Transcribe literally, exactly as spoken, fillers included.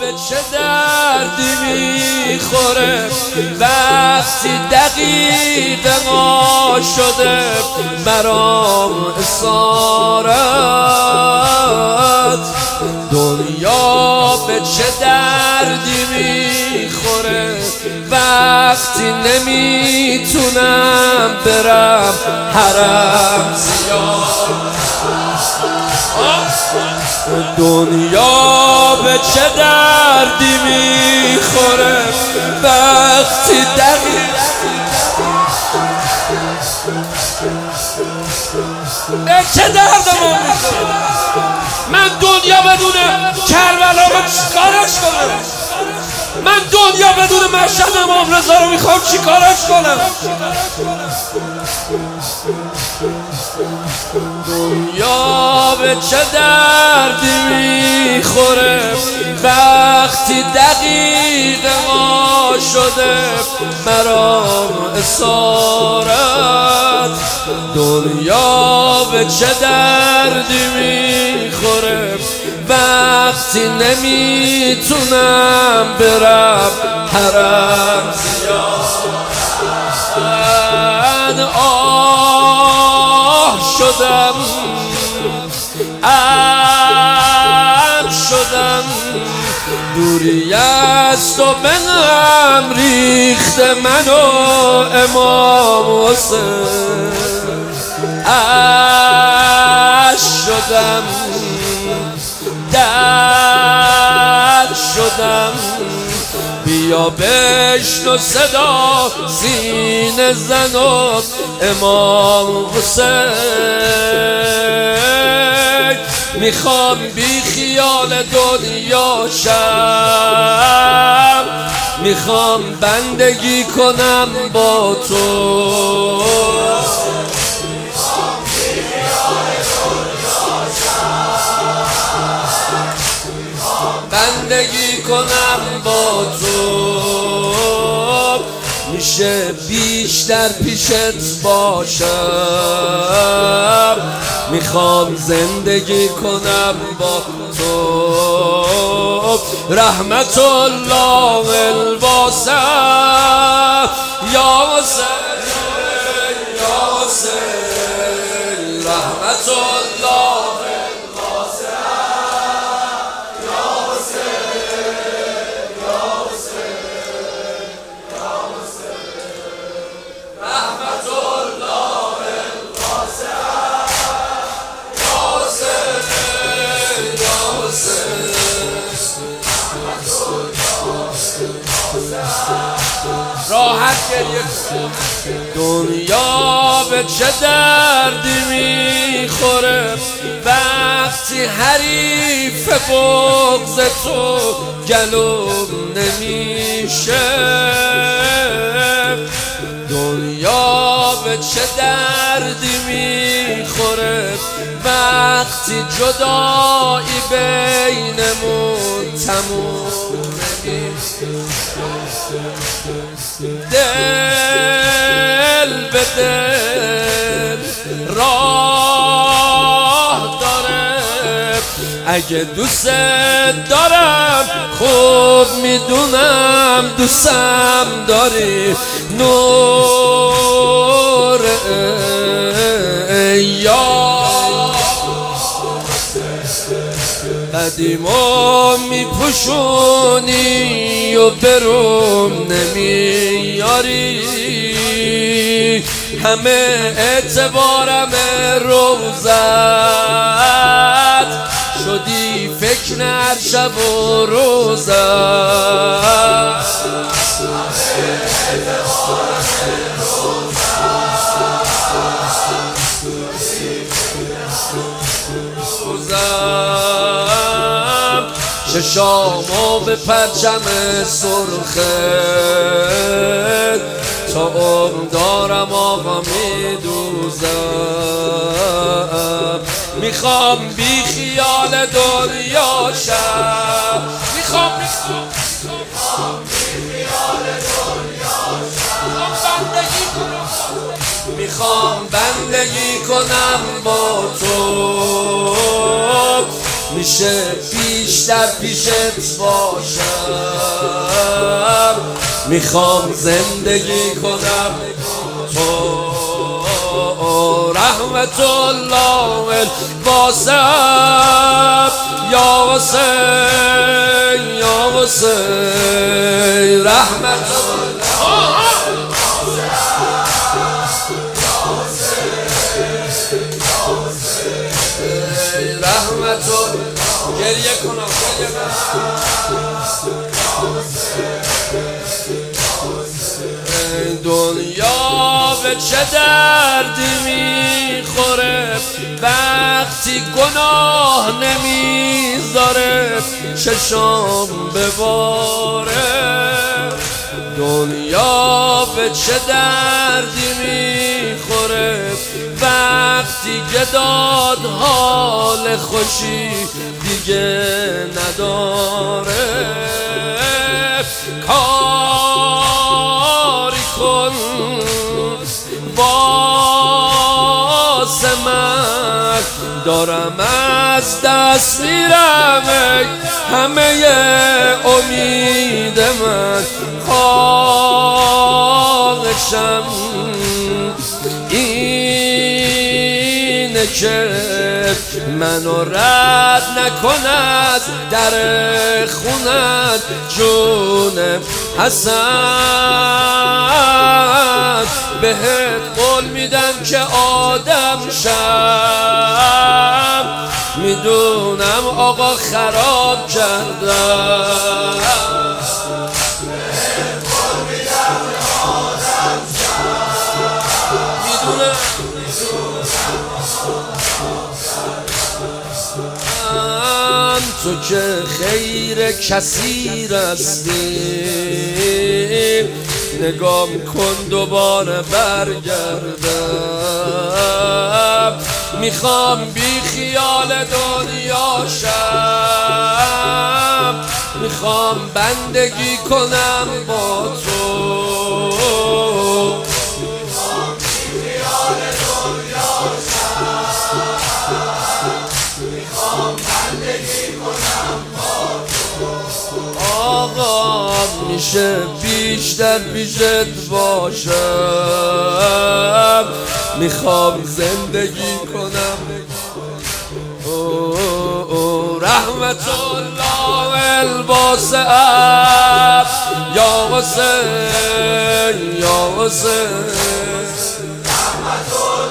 به چه دردی میخوره وقتی دقیقه ما شده برام اسارت. دنیا به چه دردی میخوره وقتی نمیتونم برم حرم زیارت. دنیا به چه دردی میخوره وقتی دقیق به چه درد ما میخوره. من دنیا بدون کربلا من چیکارش کنم؟ من دنیا بدون مشهد امام رضا رو میخوام چیکارش کنم؟ دنیا به چه دردی میخوره وقتی دقیق ما شده برام اسارت. دنیا به چه دردی میخوره وقتی نمیتونم برم حرم زیارت. آه شدم ام شدم دوری از تو به هم ریخته من و امام حسین. اش شدم در شدم بیا بشنو صدا سینه زن و امام حسین. میخوام بی خیال دنیا شم میخوام بندگی کنم با تو. بندگی کنم با تو میشه بیشتر پیشت باشم میخوام زندگی کنم با تو. رحمت الله الواسع یا حسین یا حسین. رحمت الله راحت گریه. دنیا به چه دردی میخوره وقتی حریف بغض تو گلوم نمیشه. دنیا به چه دردی میخوره وقتی جدایی بینمون تموم نمیشه. دل به دل راه داره اگه دوست دارم خوب میدونم دوستم داری. نور ایام قدیما میپوشونی و بروم نمیاری. همه اعتبارم روزت شدی فکر هر شب و روزت. چشامو به پرچم سرخت تا عمر دارم آقا میدوزم. میخوام بی خیال دنیا شم میخوام میخوام بی خیال دنیا شم میخوام بندگی کنم با تو. میشه بیشتر پیشت باشم، میخوام زندگی کنم تو رحمت الله الواسع یا حسین یا حسین رحمت الله رحمت گریه کنم گریه کنم دنیا به چه دردی میخوره وقتی گناه نمیذاره چشام بباره، دنیا به چه دردی میخوره وقتی که داد حال خوشی دیگه نداره. کاری کن واسه من، دارم از دست میرم همه امید من، خواهشم اینه که منو رد نکند در خونت جون حسن، بهت قول میدم که آدم شم، میدونم آقا خراب کردم، بهت قول میدم که آدم شم، میدونم تو که خیر کثیر هستی، نگام کن دوباره برگردم، میخوام بی خیال دنیا شم، میخوام بندگی کنم با تو، میخوام بی خیال دنیا شم، میخوام بندگی کنم با تو. آقا میشه بیشتر پیشت باشم، میخوام زندگی کنم او رحمت الله الواسع یا حسین یا حسین رحمت الله